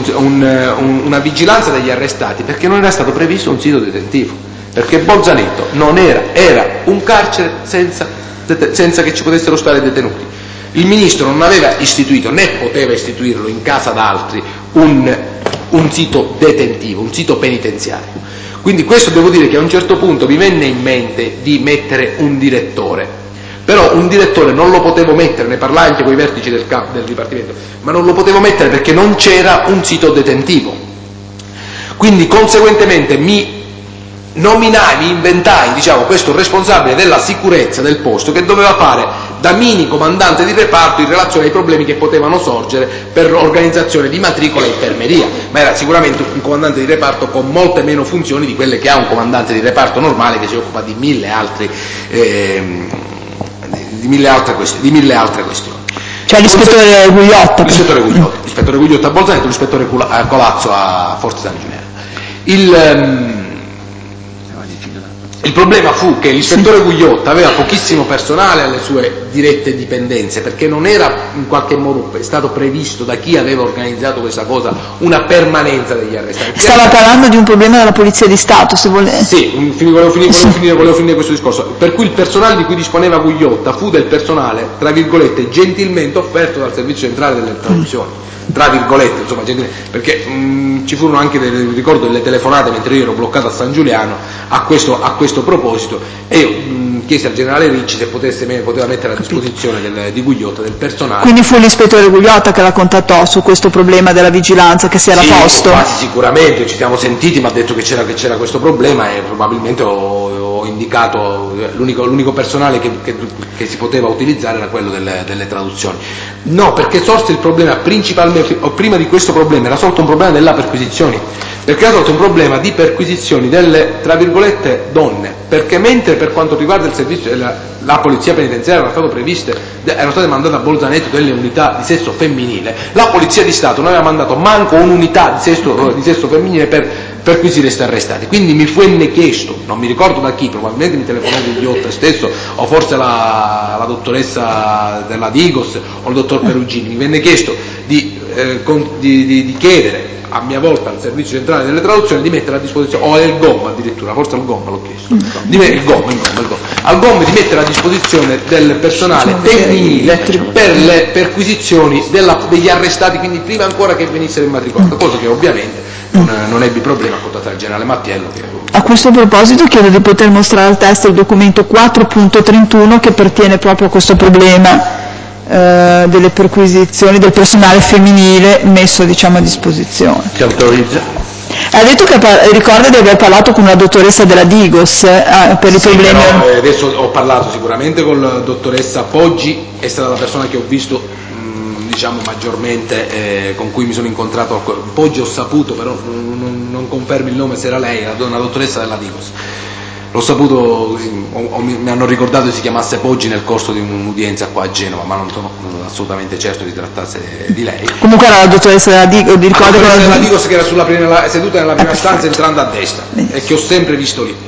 una vigilanza degli arrestati perché non era stato previsto un sito detentivo, perché Bolzaneto non era un carcere senza che ci potessero stare detenuti. Il ministro non aveva istituito né poteva istituirlo in casa d'altri un sito detentivo, un sito penitenziario. Quindi questo devo dire che a un certo punto mi venne in mente di mettere un direttore, però un direttore non lo potevo mettere, ne parlai anche con i vertici del Dipartimento, ma non lo potevo mettere perché non c'era un sito detentivo. Quindi conseguentemente mi inventai, questo responsabile della sicurezza del posto che doveva fare da mini comandante di reparto in relazione ai problemi che potevano sorgere per organizzazione di matricola e infermeria, ma era sicuramente un comandante di reparto con molte meno funzioni di quelle che ha un comandante di reparto normale che si occupa di mille altre questioni. Cioè l'ispettore Gugliotta. L'ispettore Gugliotta a Bolzaneto, l'ispettore Colazzo a Forte San Giuliano. Il problema fu che l'ispettore Gugliotta aveva pochissimo personale alle sue dirette dipendenze, perché non era in qualche modo stato previsto da chi aveva organizzato questa cosa una permanenza degli arrestati. Stava parlando di un problema della Polizia di Stato, se volete. Sì, volevo finire questo discorso. Per cui il personale di cui disponeva Gugliotta fu del personale, tra virgolette, gentilmente offerto dal Servizio Centrale delle Traduzioni. Tra virgolette, insomma, perché ci furono anche ricordo delle telefonate mentre io ero bloccato a San Giuliano a questo proposito, e io chiesi al generale Ricci se poteva mettere a disposizione di Gugliotta del personale. Quindi fu l'ispettore Gugliotta che la contattò su questo problema della vigilanza che si era posto? Quasi sicuramente, ci siamo sentiti, mi ha detto che c'era questo problema e probabilmente ho indicato l'unico personale che si poteva utilizzare era quello delle traduzioni. No, perché sorse il problema principalmente, o prima di questo problema era sorto un problema della perquisizioni, perché era sorto un problema di perquisizioni delle, tra virgolette, donne, perché mentre per quanto riguarda il servizio la polizia penitenziaria erano state mandate a Bolzaneto delle unità di sesso femminile, la Polizia di Stato non aveva mandato manco un'unità di sesso femminile per perquisire questi arrestati. Quindi mi venne chiesto, non mi ricordo da chi, probabilmente mi telefonò Gugliotta stesso o forse la dottoressa della Digos o il dottor Perugini, mi venne chiesto di chiedere a mia volta al Servizio Centrale delle Traduzioni di mettere a disposizione, o al GOM addirittura, forse al GOM l'ho chiesto, al GOM di mettere a disposizione del personale femminile per le perquisizioni degli arrestati, quindi prima ancora che venissero immatricolati, cosa che ovviamente non ebbi problema a contattare il generale Mattiello. A questo proposito chiedo di poter mostrare al test il documento 4.31 che pertiene proprio a questo problema delle perquisizioni del personale femminile messo a disposizione. Ti autorizza? Ha detto che ricorda di aver parlato con una dottoressa della Digos per i problemi. Però, adesso ho parlato sicuramente con la dottoressa Poggi, è stata la persona che ho visto maggiormente con cui mi sono incontrato. Poggi ho saputo, però non confermi il nome se era lei, era una dottoressa della Digos. L'ho saputo, mi hanno ricordato che si chiamasse Poggi nel corso di un'udienza qua a Genova, ma non sono assolutamente certo di trattarsi di lei. Comunque era la dottoressa della Digos, la dottoressa della Digos che era seduta nella prima stanza entrando a destra e che ho sempre visto lì.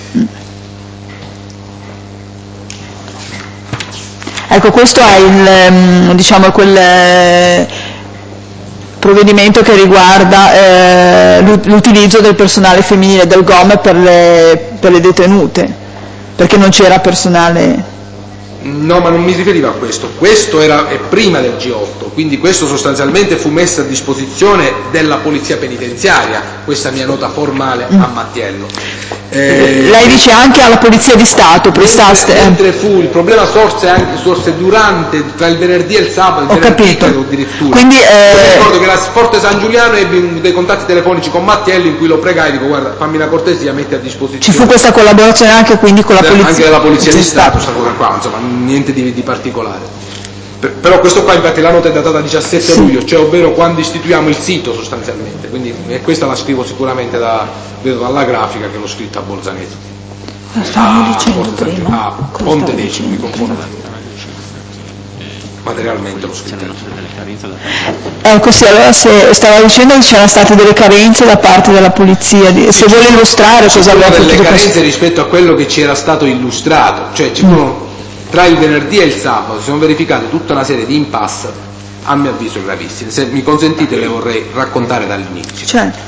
Ecco, questo è quel provvedimento che riguarda l'utilizzo del personale femminile del GOM per le detenute, perché non c'era personale. No, ma non mi riferiva a questo. Questo era prima del G8, quindi questo sostanzialmente fu messo a disposizione della polizia penitenziaria, questa mia nota formale a Mattiello. Lei dice anche alla Polizia di Stato prestaste. Mentre il problema sorse durante, tra il venerdì e il sabato, addirittura. Quindi ricordo che la Forte San Giuliano ebbi dei contatti telefonici con Mattiello in cui lo pregai, dico guarda, fammi una cortesia, metti a disposizione. Ci fu questa collaborazione anche quindi con la Polizia? Anche della Polizia di Stato, questa cosa qua, insomma, niente di particolare. Però questo qua infatti la nota è datata 17 luglio, cioè ovvero quando istituiamo il sito sostanzialmente, quindi questa la scrivo sicuramente vedo dalla grafica che l'ho scritta a Bolzaneto. Stavamo dicendo prima. A Ponte Decimo, mi confondo. Materialmente l'ho scritta. Ecco sì, allora stava dicendo che c'erano state delle carenze da parte della polizia, se vuole illustrare cosa aveva fatto. Delle carenze rispetto a quello che ci era stato illustrato, cioè ci furono tra il venerdì e il sabato si sono verificate tutta una serie di impasse a mio avviso gravissime. Se mi consentite le vorrei raccontare dall'inizio. Certo.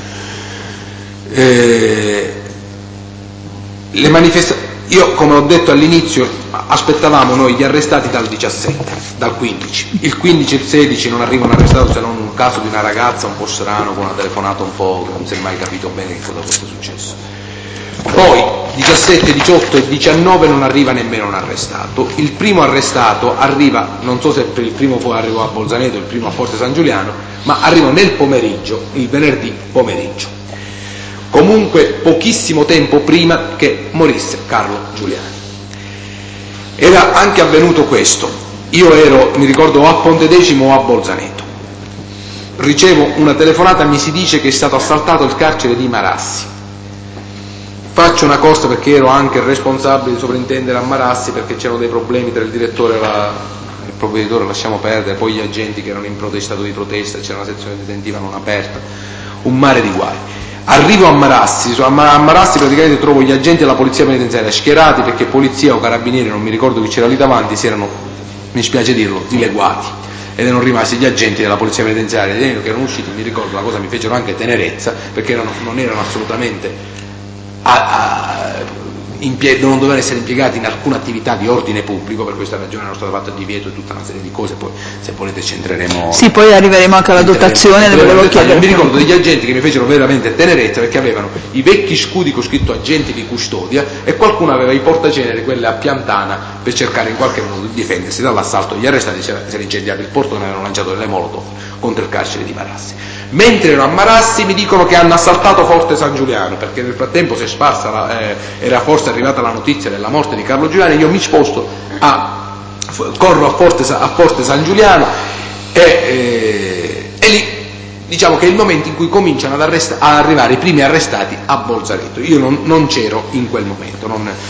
Io, come ho detto all'inizio, aspettavamo noi gli arrestati dal 17, dal 15. Il 15 e il 16 non arriva un arrestato, se non un caso di una ragazza un po' strano con una telefonata un po' che non si è mai capito bene che cosa fosse successo. Poi 17, 18 e 19 non arriva nemmeno un arrestato. Il primo arrestato arriva, non so se per il primo poi arrivò a Bolzaneto, il primo a Forte San Giuliano, ma arrivò nel pomeriggio, il venerdì pomeriggio. Comunque pochissimo tempo prima che morisse Carlo Giuliani. Era anche avvenuto questo. Io ero, mi ricordo, a Pontedecimo o a Bolzaneto. Ricevo una telefonata, mi si dice che è stato assaltato il carcere di Marassi. Faccio una corsa perché ero anche il responsabile di sovrintendere a Marassi, perché c'erano dei problemi tra il direttore e il provveditore, lasciamo perdere, poi gli agenti che erano in stato di protesta, c'era una sezione detentiva non aperta, un mare di guai. Arrivo a Marassi, praticamente trovo gli agenti della polizia penitenziaria schierati, perché polizia o carabinieri, non mi ricordo chi c'era lì davanti, si erano, mi spiace dirlo, dileguati, ed erano rimasti gli agenti della polizia penitenziaria che erano usciti. Mi ricordo, la cosa mi fecero anche tenerezza, perché non erano assolutamente non dovevano essere impiegati in alcuna attività di ordine pubblico. Per questa ragione erano state fatte il divieto e tutta una serie di cose. Poi, se volete, ci entreremo. Sì, poi arriveremo anche alla dotazione. Mi ricordo degli agenti che mi fecero veramente tenerezza, perché avevano i vecchi scudi con scritto agenti di custodia, e qualcuno aveva i portaceneri, quelle a piantana, per cercare in qualche modo di difendersi dall'assalto. Gli arrestati si era incendiato il portone, avevano lanciato delle molotov contro il carcere di Marassi. Mentre ero a Marassi mi dicono che hanno assaltato Forte San Giuliano, perché nel frattempo si è sparsa, era forse arrivata la notizia della morte di Carlo Giuliani. Io mi sposto, corro a Forte San Giuliano e lì diciamo che è il momento in cui cominciano ad arrivare i primi arrestati a Bolzaneto. Io non c'ero in quel momento,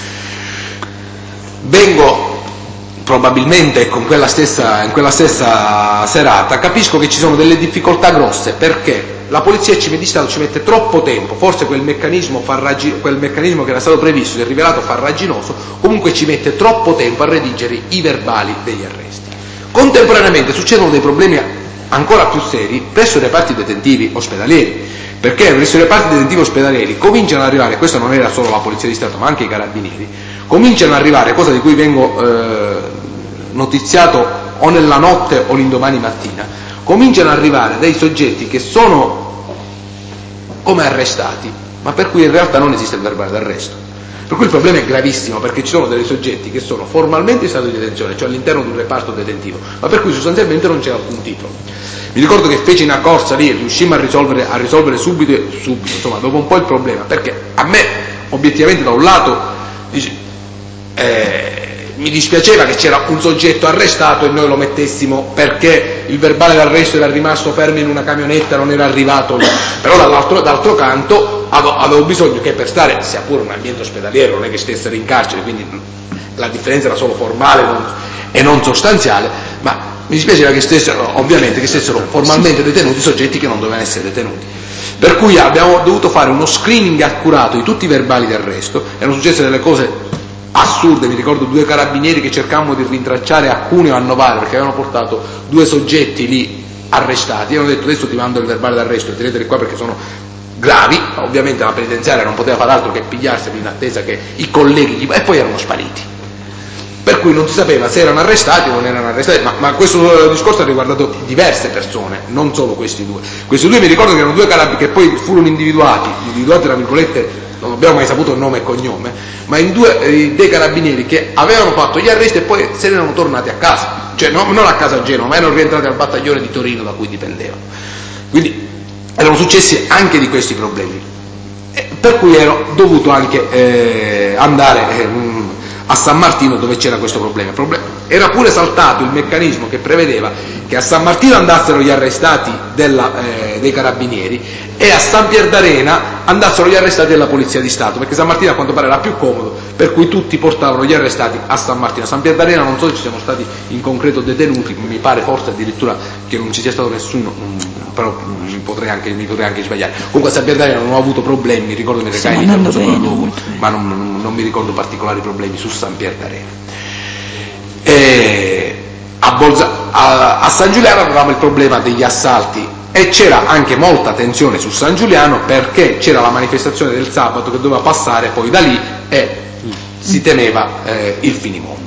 vengo probabilmente in quella stessa serata, capisco che ci sono delle difficoltà grosse, perché la polizia di Stato ci mette troppo tempo. Forse quel meccanismo che era stato previsto si è rivelato farraginoso, comunque ci mette troppo tempo a redigere i verbali degli arresti. Contemporaneamente succedono dei problemi ancora più seri presso i reparti detentivi ospedalieri, perché presso i reparti detentivi ospedalieri cominciano ad arrivare, questo non era solo la polizia di Stato ma anche i carabinieri, cominciano ad arrivare, cosa di cui vengo notiziato o nella notte o l'indomani mattina, cominciano ad arrivare dei soggetti che sono come arrestati, ma per cui in realtà non esiste il verbale d'arresto. Per cui il problema è gravissimo, perché ci sono dei soggetti che sono formalmente in stato di detenzione, cioè all'interno di un reparto detentivo, ma per cui sostanzialmente non c'è alcun titolo. Mi ricordo che feci una corsa lì e riuscimmo a risolvere subito, insomma, dopo un po' il problema, perché a me obiettivamente da un lato mi dispiaceva che c'era un soggetto arrestato e noi lo mettessimo perché il verbale d'arresto era rimasto fermo in una camionetta, non era arrivato lì. Però d'altro canto avevo bisogno che, per stare, sia pure un ambiente ospedaliero, non è che stessero in carcere, quindi la differenza era solo formale e non sostanziale, ma mi dispiaceva che stessero formalmente detenuti soggetti che non dovevano essere detenuti. Per cui abbiamo dovuto fare uno screening accurato di tutti i verbali d'arresto. Erano successe delle cose assurde. Mi ricordo 2 carabinieri che cercavano di rintracciare a Cuneo a Novara, perché avevano portato 2 soggetti lì arrestati e hanno detto: adesso ti mando il verbale d'arresto e teneteli qua perché sono gravi. Ovviamente la penitenziaria non poteva fare altro che pigliarseli in attesa che i colleghi e poi erano spariti, per cui non si sapeva se erano arrestati o non erano arrestati. Ma questo discorso ha riguardato diverse persone, non solo questi 2. Questi 2 mi ricordo che erano 2 carabinieri che poi furono individuati tra virgolette, non abbiamo mai saputo nome e cognome, ma in dei carabinieri che avevano fatto gli arresti e poi se ne erano tornati a casa, cioè non a casa a Genova, ma erano rientrati al battaglione di Torino da cui dipendevano. Quindi erano successi anche di questi problemi, per cui ero dovuto anche andare a San Martino, dove c'era questo problema. Era pure saltato il meccanismo che prevedeva che a San Martino andassero gli arrestati dei carabinieri e a San Pier d'Arena andassero gli arrestati della Polizia di Stato, perché San Martino a quanto pare era più comodo, per cui tutti portavano gli arrestati a San Martino. A San Pier d'Arena non so se ci siamo stati in concreto detenuti, mi pare forse addirittura che non ci sia stato nessuno, però mi potrei anche sbagliare. Comunque a San Pier d'Arena non ho avuto problemi, mi ricordo mi recai lì per un sopralluogo, ma non mi ricordo particolari problemi su San Pier d'Arena. a San Giuliano avevamo il problema degli assalti e c'era anche molta tensione su San Giuliano perché c'era la manifestazione del sabato che doveva passare poi da lì e si temeva il finimondo.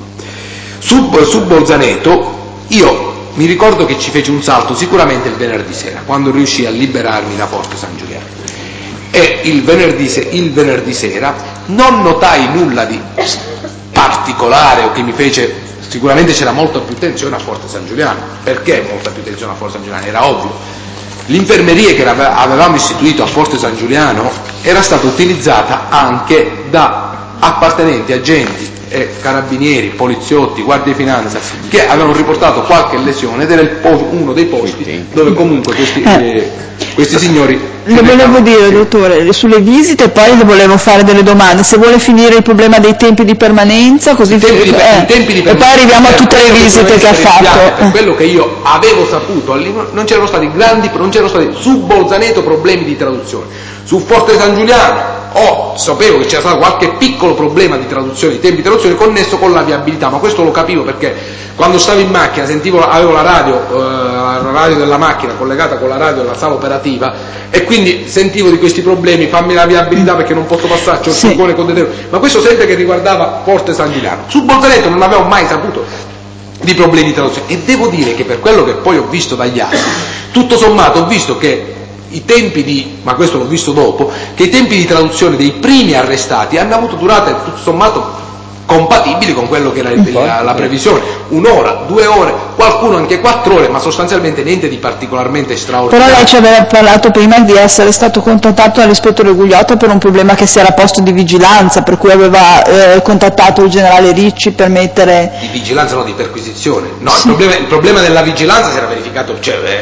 Su Bolzaneto io mi ricordo che ci fece un salto sicuramente il venerdì sera, quando riuscii a liberarmi da Forte San Giuliano. E il venerdì sera non notai nulla di particolare o che mi fece, sicuramente c'era molta più tensione a Forte San Giuliano. Perché molta più tensione a Forte San Giuliano? Era ovvio. L'infermeria che avevamo istituito a Forte San Giuliano era stata utilizzata anche da appartenenti, agenti, carabinieri, poliziotti, guardie di finanza che avevano riportato qualche lesione ed era uno dei posti dove comunque questi signori. Le volevo dire, dottore, sulle visite poi le volevo fare delle domande, se vuole finire il problema dei tempi di permanenza, così i tempi di permanenza, e poi arriviamo a tutte le visite che ha fatto. Per quello che io avevo saputo, non c'erano stati su Bolzaneto problemi di traduzione, su Forte San Giuliano sapevo che c'era stato qualche piccolo problema di traduzione, di tempi di traduzione connesso con la viabilità, ma questo lo capivo perché quando stavo in macchina avevo la radio della macchina collegata con la radio della sala operativa e quindi sentivo di questi problemi, fammi la viabilità perché non posso passare, c'ho il furgone con detenuti, ma questo sempre che riguardava Forte San Giuliano. Su Bolzaneto non avevo mai saputo di problemi di traduzione e devo dire che per quello che poi ho visto dagli altri, tutto sommato ho visto che i tempi ma questo l'ho visto dopo, che i tempi di traduzione dei primi arrestati hanno avuto durate tutto sommato compatibili con quello che era la previsione, 1 ora, 2 ore, qualcuno anche 4 ore, ma sostanzialmente niente di particolarmente straordinario. Però lei ci aveva parlato prima di essere stato contattato dall'ispettore Gugliotta per un problema che si era posto di vigilanza, per cui aveva contattato il generale Ricci per mettere... Di vigilanza, no, di perquisizione. No, sì. il problema della vigilanza si era verificato,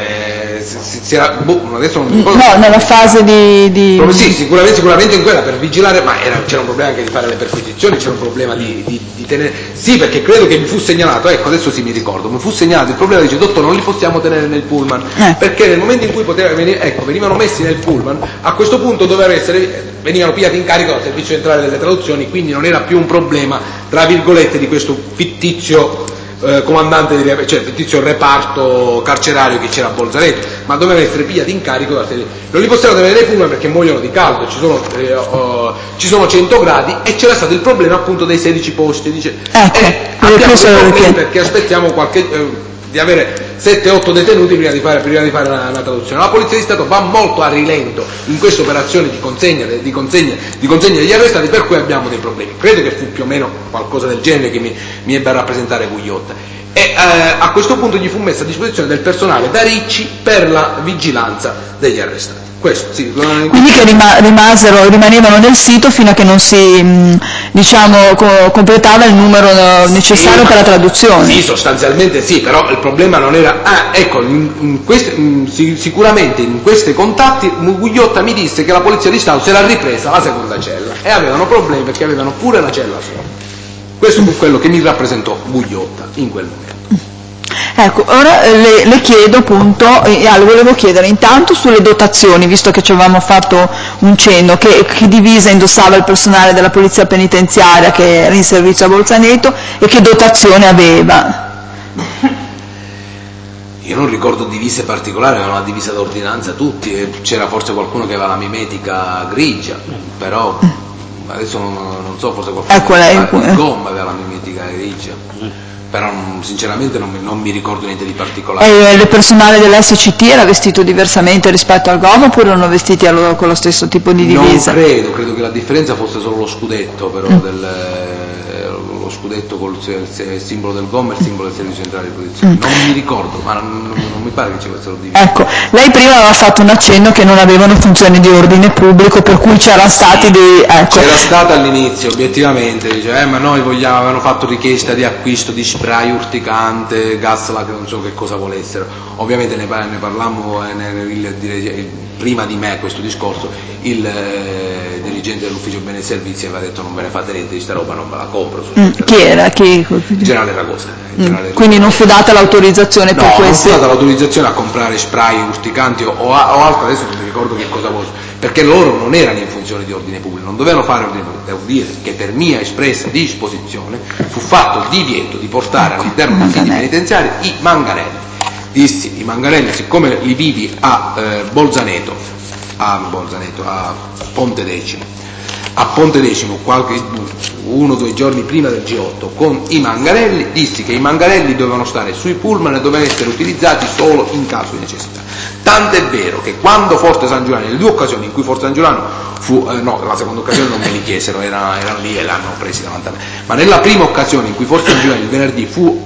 adesso non mi ricordo. No, nella fase di... Sì, sicuramente in quella per vigilare, ma c'era un problema anche di fare le perquisizioni, c'era un problema di tenere... Sì, perché credo che mi fu segnalato, ecco, adesso sì mi ricordo, mi fu segnalato il problema, dice, dottore, non li possiamo tenere nel pullman, perché nel momento in cui venivano messi nel pullman, a questo punto venivano pigliati in carico dal servizio centrale delle traduzioni, quindi non era più un problema, tra virgolette, di questo fittizio comandante fittizio reparto carcerario che c'era a Bolzaneto, ma dovevano essere pigliati in carico non li possiamo tenere nei pullman perché muoiono di caldo, ci sono 100 gradi e c'era stato il problema appunto dei 16 posti, dice, abbiamo dei problemi perché aspettiamo di avere 7-8 detenuti prima di fare una traduzione. La Polizia di Stato va molto a rilento in questa operazione di consegna degli arrestati, per cui abbiamo dei problemi. Credo che fu più o meno qualcosa del genere che mi ebbe a rappresentare Gugliotta. E a questo punto gli fu messa a disposizione del personale da Ricci per la vigilanza degli arrestati. Questo, sì, quindi che rimanevano nel sito fino a che non si completava il numero necessario per la traduzione. Sì, sostanzialmente sì, però il problema non era sicuramente in questi contatti Gugliotta mi disse che la Polizia di Stato si era ripresa la seconda cella e avevano problemi perché avevano pure la cella sola. Questo fu quello che mi rappresentò Gugliotta in quel momento. Ecco, ora le chiedo appunto, le volevo chiedere intanto sulle dotazioni, visto che ci avevamo fatto un cenno, che divisa indossava il personale della polizia penitenziaria che era in servizio a Bolzaneto e che dotazione aveva? Io non ricordo divise particolari, avevano la divisa d'ordinanza tutti, c'era forse qualcuno che aveva la mimetica grigia, però adesso non so, forse qualcuno di gomma aveva la mimetica grigia. Però sinceramente non mi ricordo niente di particolare. Il personale dell'SCT era vestito diversamente rispetto al GOM oppure erano vestiti con lo stesso tipo di divisa? Non credo che la differenza fosse solo lo scudetto, però lo scudetto col simbolo del GOM e il simbolo del Servizio Centrale di Protezione. Non mi ricordo, ma non mi pare che ci fossero divise. Ecco, lei prima aveva fatto un accenno che non avevano funzioni di ordine pubblico, per cui c'era stati C'era stata all'inizio, obiettivamente, dice, ma noi avevano fatto richiesta di acquisto di spray urticante, gas che non so che cosa volessero. Ovviamente ne parlammo prima di me questo discorso, il dirigente dell'ufficio bene e servizi aveva detto non ve ne fate niente di sta roba, non ve la compro, del Chi era? generale Ragosa. Quindi non fu data l'autorizzazione per questo? No, non fu data l'autorizzazione a comprare spray urticanti o altro, adesso non mi ricordo che cosa fosse, perché loro non erano in funzione di ordine pubblico, non dovevano fare ordine pubblico. Devo dire che per mia espressa disposizione fu fatto il divieto di portare all'interno dei siti penitenziari i manganelli. Dissi, i manganelli, siccome li vidi a Ponte Decimo, 1 o 2 giorni prima del G8, con i manganelli, dissi che i manganelli dovevano stare sui pullman e dovevano essere utilizzati solo in caso di necessità. Tant'è vero che quando Forte San Giuliano, nelle 2 occasioni in cui Forte San Giuliano fu, no, la seconda occasione non me li chiesero, erano lì e l'hanno presi davanti a me, ma nella prima occasione in cui Forte San Giuliano il venerdì fu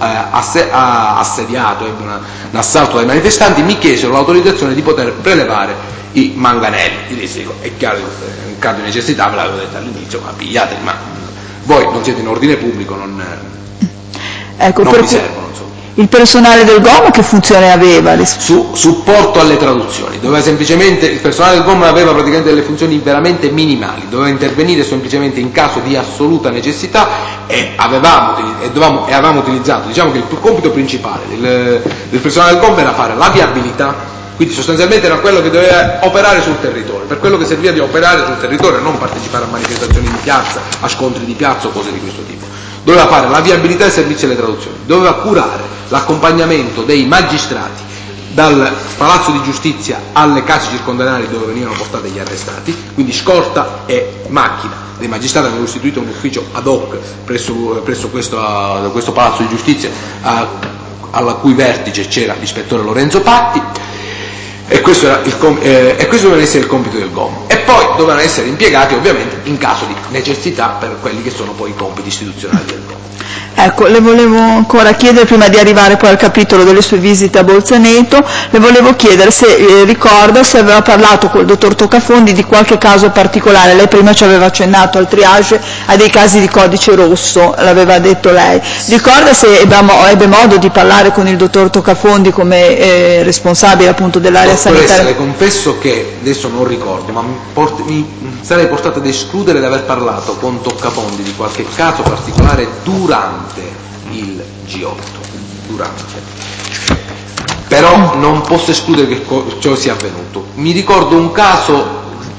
assediato, ebbe un assalto dai manifestanti, mi chiesero l'autorizzazione di poter prelevare i manganelli. Gli dissi, è chiaro, in caso di necessità, ve l'avevo detto all'inizio, ma pigliateli, ma voi non siete in ordine pubblico, non vi servono, insomma. Il personale del GOM che funzione aveva? Supporto alle traduzioni, doveva semplicemente, il personale del GOM aveva praticamente delle funzioni veramente minimali, doveva intervenire semplicemente in caso di assoluta necessità e avevamo utilizzato, diciamo che il compito principale del personale del GOM era fare la viabilità, quindi sostanzialmente era quello che doveva operare sul territorio, per quello che serviva di operare sul territorio e non partecipare a manifestazioni in piazza, a scontri di piazza o cose di questo tipo. Doveva fare la viabilità e il servizio alle traduzioni, doveva curare l'accompagnamento dei magistrati dal Palazzo di Giustizia alle case circondariali dove venivano portati gli arrestati, quindi scorta e macchina dei magistrati. Avevano istituito un ufficio ad hoc presso questo Palazzo di Giustizia, alla cui vertice c'era l'ispettore Lorenzo Patti, e questo doveva essere il compito del GOM, e poi dovevano essere impiegati ovviamente in caso di necessità per quelli che sono poi i compiti istituzionali del GOM. Ecco, le volevo ancora chiedere, prima di arrivare poi al capitolo delle sue visite a Bolzaneto, le volevo chiedere se ricorda se aveva parlato col dottor Toccafondi di qualche caso particolare. Lei prima ci aveva accennato al triage, a dei casi di codice rosso, l'aveva detto lei. Ricorda se ebbe modo di parlare con il dottor Toccafondi come responsabile appunto dell'area sanitaria? Le confesso che adesso non ricordo, ma mi sarei portato ad escludere di aver parlato con Toccafondi di qualche caso particolare durante il G8, però non posso escludere che ciò sia avvenuto. Mi ricordo un caso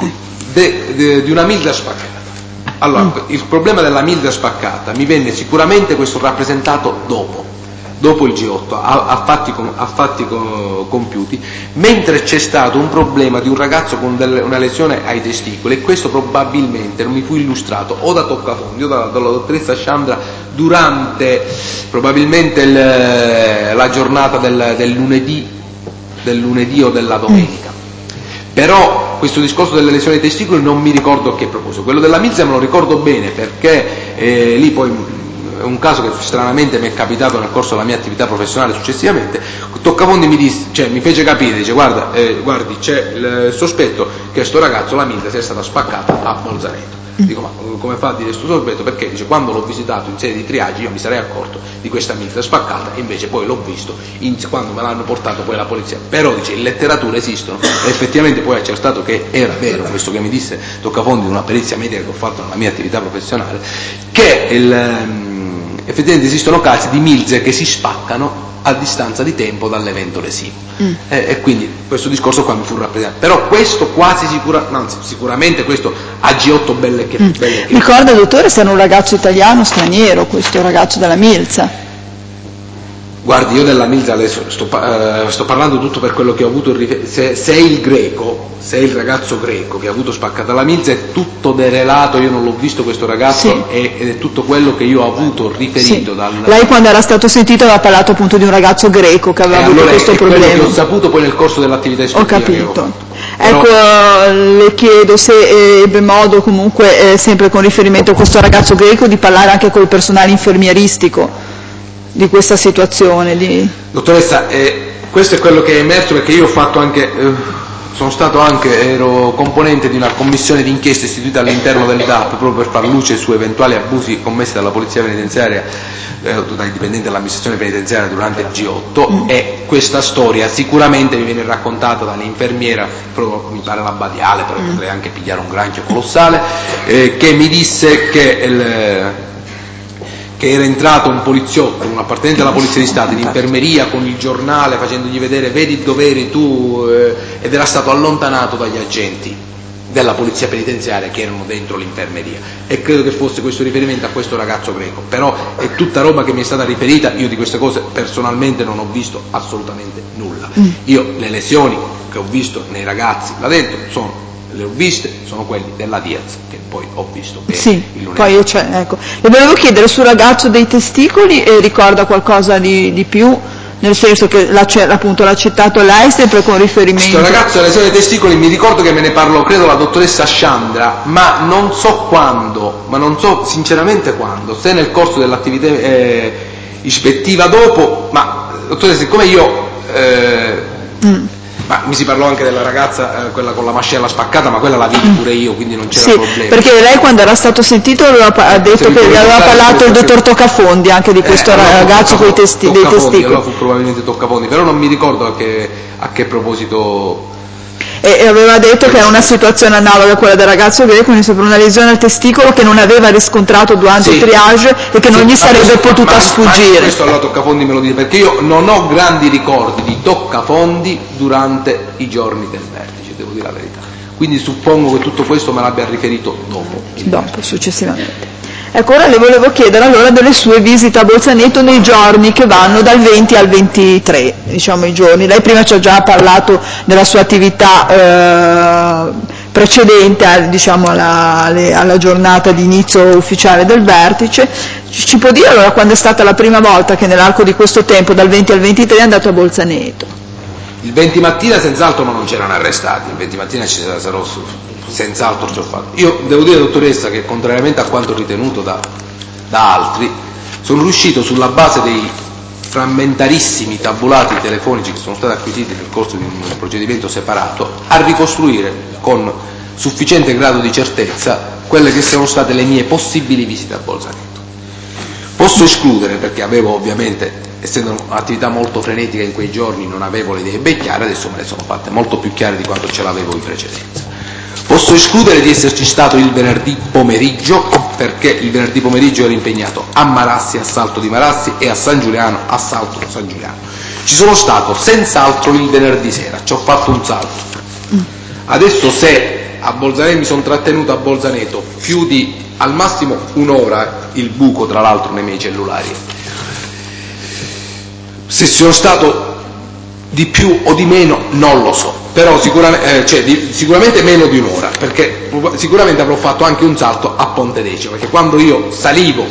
di una milza spaccata. Allora, il problema della milza spaccata mi venne sicuramente questo rappresentato dopo il G8, a fatti compiuti, mentre c'è stato un problema di un ragazzo con una lesione ai testicoli, e questo probabilmente non mi fu illustrato o da Toccafondi o dalla dottoressa Sciandra durante probabilmente la giornata del lunedì o della domenica. Però questo discorso delle lesioni ai testicoli non mi ricordo a che proposito. Quello della milza me lo ricordo bene, perché lì poi è un caso che stranamente mi è capitato nel corso della mia attività professionale successivamente. Toccafondi mi fece capire, dice guardi, c'è il sospetto che sto ragazzo la milza sia stata spaccata a Bolzaneto. Dico, ma come fa a dire questo sospetto? Perché dice, quando l'ho visitato in sede di triage io mi sarei accorto di questa milza spaccata, e invece poi l'ho visto quando me l'hanno portato poi la polizia. Però dice, in letteratura esistono, e effettivamente poi è accertato che era vero questo che mi disse Toccafondi, di una perizia medica che ho fatto nella mia attività professionale, che effettivamente esistono casi di milze che si spaccano a distanza di tempo dall'evento lesivo, e quindi questo discorso qua mi fu rappresentato. Però questo sicuramente questo a G8 belle che Ricorda, dottore, se era un ragazzo italiano o straniero questo ragazzo della milza? Guardi, io della milza adesso sto parlando tutto per quello che ho avuto se è il ragazzo greco che ha avuto spaccata la milza, è tutto derelato, io non l'ho visto questo ragazzo, ed è tutto quello che io ho avuto riferito Lei, quando era stato sentito, aveva parlato appunto di un ragazzo greco che aveva avuto questo problema. Quello che ho saputo poi nel corso dell'attività ispettiva. Ho capito. Ecco, le chiedo se ebbe modo comunque, sempre con riferimento a questo ragazzo greco, di parlare anche col personale infermieristico di questa situazione. Dottoressa, questo è quello che è emerso, perché io ho fatto anche, ero componente di una commissione d'inchiesta istituita all'interno del DAP proprio per far luce su eventuali abusi commessi dalla polizia penitenziaria, dai dipendenti dell'amministrazione penitenziaria durante il G8, e questa storia sicuramente mi viene raccontata dall'infermiera, proprio mi pare la Badiale, però potrei anche pigliare un granchio colossale, che mi disse che che era entrato un poliziotto, un appartenente alla Polizia di Stato in infermeria con il giornale facendogli vedere vedi dove eri tu, ed era stato allontanato dagli agenti della polizia penitenziaria che erano dentro l'infermeria, e credo che fosse questo riferimento a questo ragazzo greco, però è tutta roba che mi è stata riferita, io di queste cose personalmente non ho visto assolutamente nulla. Io le lesioni che ho visto nei ragazzi là dentro le ho viste, sono quelli della Diaz che poi ho visto bene. Sì, poi ecco. Le volevo chiedere sul ragazzo dei testicoli, ricorda qualcosa di più? Nel senso che appunto l'ha citato lei sempre con riferimento. Questo ragazzo delle lesioni dei testicoli mi ricordo che me ne parlò, credo, la dottoressa Chandra, ma non so quando, ma non so sinceramente quando, se nel corso dell'attività ispettiva dopo, ma dottoressa, siccome io ma mi si parlò anche della ragazza, quella con la mascella spaccata, ma quella la vidi pure io, quindi non c'era problema. Perché lei quando era stato sentito ha detto che gli aveva parlato il dottor Toccafondi anche di questo ragazzo dei testicoli. Allora fu probabilmente Toccafondi, però non mi ricordo a che proposito. E aveva detto che è una situazione analoga a quella del ragazzo greco, quindi per una lesione al testicolo che non aveva riscontrato durante il triage e che non gli sarebbe potuta sfuggire. Questo allora Toccafondi me lo dice, perché io non ho grandi ricordi di Toccafondi durante i giorni del vertice, devo dire la verità. Quindi suppongo che tutto questo me l'abbia riferito dopo, successivamente. Ecco, ora le volevo chiedere allora delle sue visite a Bolzaneto nei giorni che vanno dal 20 al 23, diciamo i giorni. Lei prima ci ha già parlato della sua attività precedente diciamo, alla giornata di inizio ufficiale del vertice. Ci può dire allora quando è stata la prima volta che nell'arco di questo tempo, dal 20 al 23, è andato a Bolzaneto? Il 20 mattina senz'altro, ma non c'erano arrestati, il 20 mattina senz'altro ci ho fatto. Io devo dire, dottoressa, che contrariamente a quanto ritenuto da altri, sono riuscito sulla base dei frammentarissimi tabulati telefonici che sono stati acquisiti nel corso di un procedimento separato a ricostruire con sufficiente grado di certezza quelle che sono state le mie possibili visite a Bolzaneto. Posso escludere, perché avevo ovviamente, essendo un'attività molto frenetica in quei giorni, non avevo le idee ben chiare, adesso me le sono fatte molto più chiare di quanto ce l'avevo in precedenza. Posso escludere di esserci stato il venerdì pomeriggio, perché il venerdì pomeriggio ero impegnato a Marassi, assalto di Marassi, e a San Giuliano, assalto di San Giuliano. Ci sono stato senz'altro il venerdì sera, ci ho fatto un salto. Adesso se a Bolzaneto mi sono trattenuto a Bolzaneto più di al massimo un'ora, il buco tra l'altro nei miei cellulari, se sono stato di più o di meno non lo so, però sicuramente meno di un'ora, perché sicuramente avrò fatto anche un salto a Pontedecimo, perché quando io salivo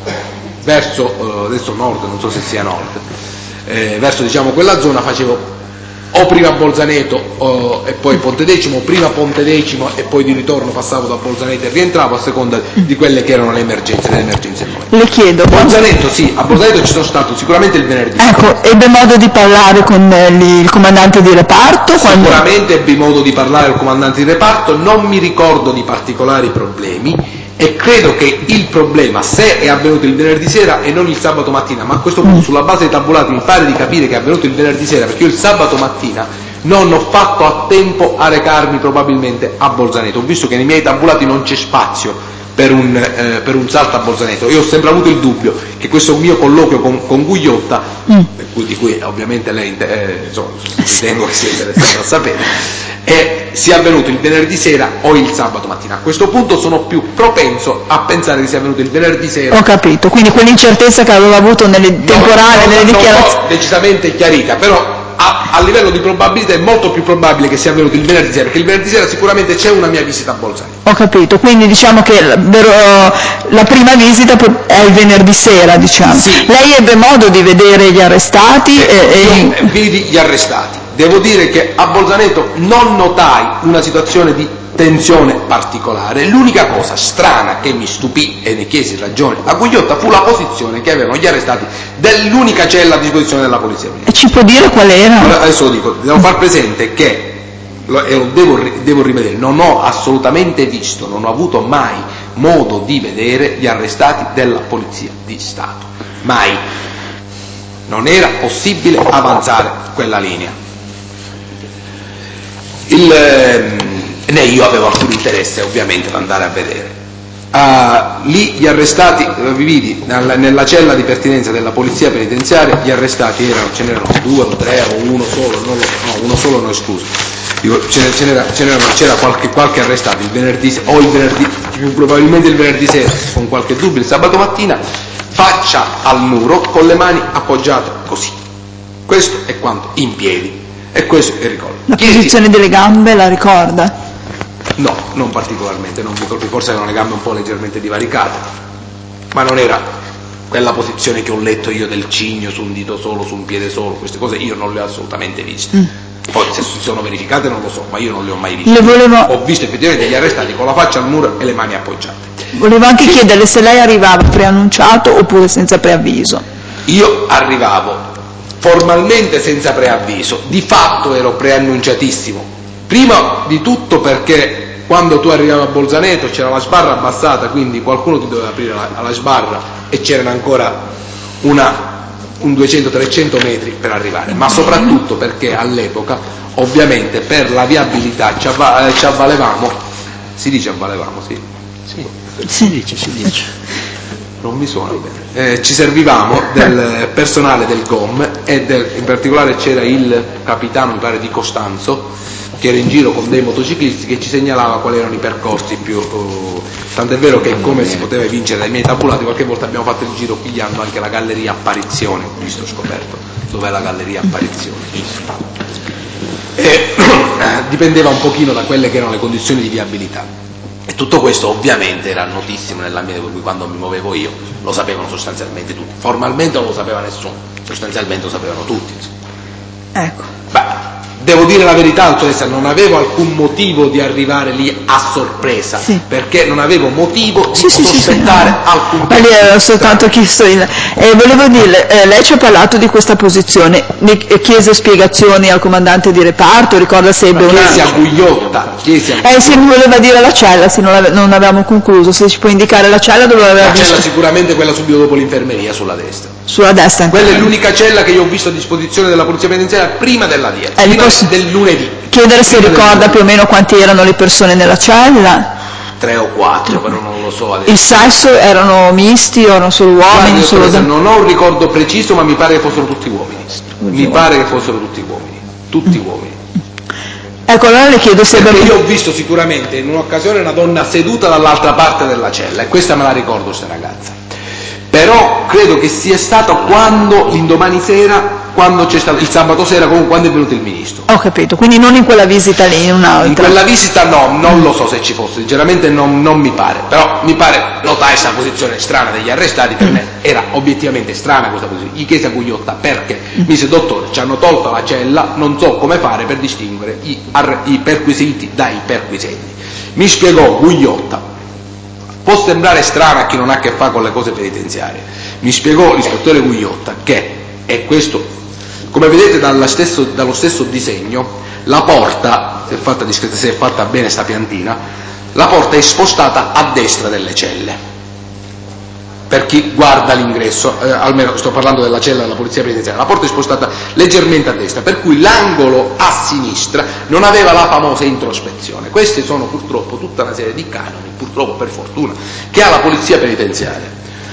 verso adesso nord, non so se sia nord, verso diciamo quella zona, facevo o prima Bolzaneto e poi Pontedecimo, o prima Pontedecimo e poi di ritorno passavo da Bolzaneto e rientravo a seconda di quelle che erano le emergenze nuove. Le chiedo. Bolzaneto, sì, a Bolzaneto ci sono stato sicuramente il venerdì. Ecco, ebbe modo di parlare con il comandante di reparto? Sicuramente ebbi modo di parlare al comandante di reparto, non mi ricordo di particolari problemi, e credo che il problema, se è avvenuto il venerdì sera e non il sabato mattina, ma a questo punto sulla base dei tabulati mi pare di capire che è avvenuto il venerdì sera, perché io il sabato mattina non ho fatto a tempo a recarmi probabilmente a Bolzaneto, ho visto che nei miei tabulati non c'è spazio per un salto a Bolzaneto. Io ho sempre avuto il dubbio che questo mio colloquio con Gugliotta, di cui ovviamente lei ritengo che sia interessato a sapere, sia avvenuto il venerdì sera o il sabato mattina. A questo punto sono più propenso a pensare che sia avvenuto il venerdì sera. Ho capito, quindi quell'incertezza che avevo avuto nelle temporali, nelle dichiarazioni. Non decisamente chiarita, però a livello di probabilità è molto più probabile che sia avvenuto il venerdì sera, perché il venerdì sera sicuramente c'è una mia visita a Bolzaneto. Ho capito, quindi diciamo che la prima visita è il venerdì sera, diciamo. Sì. Lei ebbe modo di vedere gli arrestati? Io vidi gli arrestati. Devo dire che a Bolzaneto non notai una situazione di tensione particolare. L'unica cosa strana che mi stupì e ne chiesi ragione a Gugliotta fu la posizione che avevano gli arrestati dell'unica cella a disposizione della polizia. E ci può dire qual era? Allora, adesso lo dico, devo far presente che, e lo devo rivedere, non ho assolutamente visto, non ho avuto mai modo di vedere gli arrestati della polizia di Stato. Mai. Non era possibile avanzare quella linea. Né io avevo alcun interesse ovviamente ad andare a vedere. Lì gli arrestati, vi vidi, nella cella di pertinenza della polizia penitenziaria, gli arrestati ce n'erano 2 o 3 o uno solo, non lo so, no, uno solo non escluso. Dico, c'era qualche arrestato il venerdì, o il venerdì, più probabilmente il venerdì sera, con qualche dubbio, il sabato mattina, faccia al muro, con le mani appoggiate così. Questo è quanto in piedi, e questo è il ricordo. La posizione delle gambe la ricorda? No, non particolarmente, non mi colpì, forse avevano le gambe un po' leggermente divaricate, ma non era quella posizione che ho letto io del cigno su un dito solo, su un piede solo, queste cose io non le ho assolutamente viste. Poi se si sono verificate non lo so, ma io non le ho mai viste. Ho visto effettivamente gli arrestati con la faccia al muro e le mani appoggiate. Volevo anche chiederle se lei arrivava preannunciato oppure senza preavviso. Io arrivavo formalmente senza preavviso, di fatto ero preannunciatissimo. Prima di tutto perché quando tu arrivavi a Bolzaneto c'era la sbarra abbassata, quindi qualcuno ti doveva aprire la sbarra e c'erano ancora un 200-300 metri per arrivare, ma soprattutto perché all'epoca ovviamente per la viabilità ci avvalevamo, si dice avvalevamo, sì? Sì, si dice. Non mi suona bene. Ci servivamo del personale del GOM e in particolare c'era il capitano, mi pare, di Costanzo, che era in giro con dei motociclisti, che ci segnalava quali erano i percorsi più tant'è vero che, come si poteva vincere dai miei tabulati, qualche volta abbiamo fatto il giro pigliando anche la galleria Apparizione, ho visto, scoperto dov'è la galleria Apparizione, e dipendeva un pochino da quelle che erano le condizioni di viabilità, e tutto questo ovviamente era notissimo nell'ambiente per cui quando mi muovevo io lo sapevano sostanzialmente tutti, formalmente non lo sapeva nessuno, sostanzialmente lo sapevano tutti, insomma. Ecco. Devo dire la verità, dottoressa, non avevo alcun motivo di arrivare lì a sorpresa, perché non avevo motivo di sospettare alcun ma lì avevo soltanto chiesto volevo dirle, lei ci ha parlato di questa posizione, chiese spiegazioni al comandante di reparto, ricorda se ebbe chiesi a Gugliotta, se mi voleva dire la cella, se non avevamo concluso, se ci può indicare la cella dove aveva visto. La cella sicuramente quella subito dopo l'infermeria, sulla destra. Sulla destra. Quella è l'unica cella che io ho visto a disposizione della polizia penitenziaria prima della dieta, del lunedì. Chiedere se ricorda più o meno quanti erano le persone nella cella? 3 o 4, però non lo so adesso. Il sesso erano misti o erano solo uomini? Non ho un ricordo preciso, ma mi pare che fossero tutti uomini. Tutti uomini. Ecco, allora le chiedo se... Perché io ho visto sicuramente in un'occasione una donna seduta dall'altra parte della cella, e questa me la ricordo, questa ragazza. Però credo che sia stato quando, l'indomani sera, quando c'è stato il sabato sera, comunque quando è venuto il ministro. Ho capito, quindi non in quella visita lì, in un'altra. In quella visita no, non lo so se ci fosse, sinceramente non mi pare, però mi pare, notai questa posizione strana degli arrestati, per me era obiettivamente strana questa posizione. Gli chiese a Gugliotta perché, mi disse: dottore, ci hanno tolto la cella, non so come fare per distinguere i perquisiti dai perquisenti. Mi spiegò Gugliotta. Può sembrare strano a chi non ha a che fare con le cose penitenziarie. Mi spiegò l'ispettore Gugliotta che, e questo, come vedete dallo stesso disegno, la porta, se è fatta discreta, se è fatta bene sta piantina, la porta è spostata a destra delle celle. Per chi guarda l'ingresso, almeno sto parlando della cella della polizia penitenziaria, la porta è spostata leggermente a destra, per cui l'angolo a sinistra non aveva la famosa introspezione. Questi sono purtroppo tutta una serie di canoni, purtroppo per fortuna, che ha la polizia penitenziaria.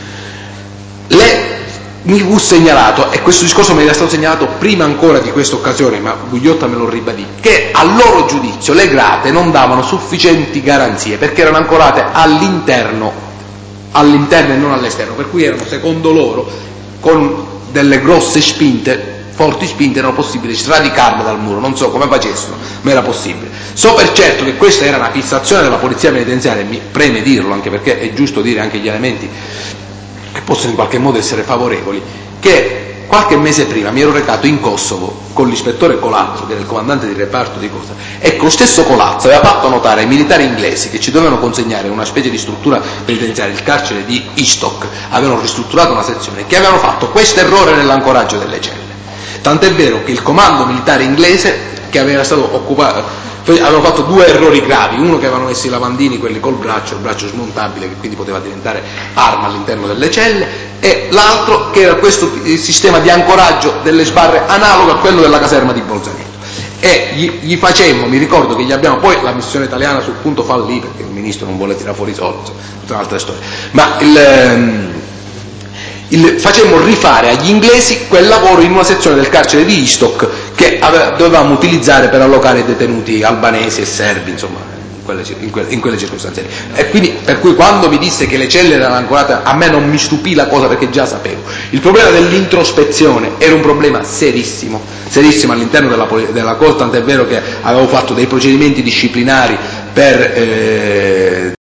Mi fu segnalato, e questo discorso mi era stato segnalato prima ancora di questa occasione, ma Gugliotta me lo ribadì, che a loro giudizio le grate non davano sufficienti garanzie perché erano ancorate all'interno e non all'esterno, per cui erano, secondo loro, con delle grosse spinte, forti spinte, erano possibili sradicarle dal muro. Non so come facessero, ma era possibile. So per certo che questa era una fissazione della polizia penitenziaria, e mi preme dirlo, anche perché è giusto dire anche gli elementi che possono in qualche modo essere favorevoli, che qualche mese prima mi ero recato in Kosovo con l'ispettore Colazzo, che era il comandante di reparto di cosa, e lo stesso Colazzo aveva fatto notare ai militari inglesi che ci dovevano consegnare una specie di struttura penitenziaria, il carcere di Istok, avevano ristrutturato una sezione, che avevano fatto questo errore nell'ancoraggio delle celle. Tant'è vero che il comando militare inglese, che aveva stato occupato, avevano fatto 2 errori gravi: uno, che avevano messo i lavandini, quelli col braccio, il braccio smontabile, che quindi poteva diventare arma all'interno delle celle, e l'altro che era questo sistema di ancoraggio delle sbarre analogo a quello della caserma di Bolzaneto. e gli facemmo, mi ricordo che gli abbiamo, poi la missione italiana sul punto fallì perché il ministro non vuole tirare fuori i soldi, tutta un'altra storia, ma facemmo rifare agli inglesi quel lavoro in una sezione del carcere di Istok che dovevamo utilizzare per allocare i detenuti albanesi e serbi, insomma, in quelle circostanze. E quindi, per cui quando mi disse che le celle erano ancorate, a me non mi stupì la cosa perché già sapevo. Il problema dell'introspezione era un problema serissimo all'interno della cosa, tant'è vero che avevo fatto dei procedimenti disciplinari per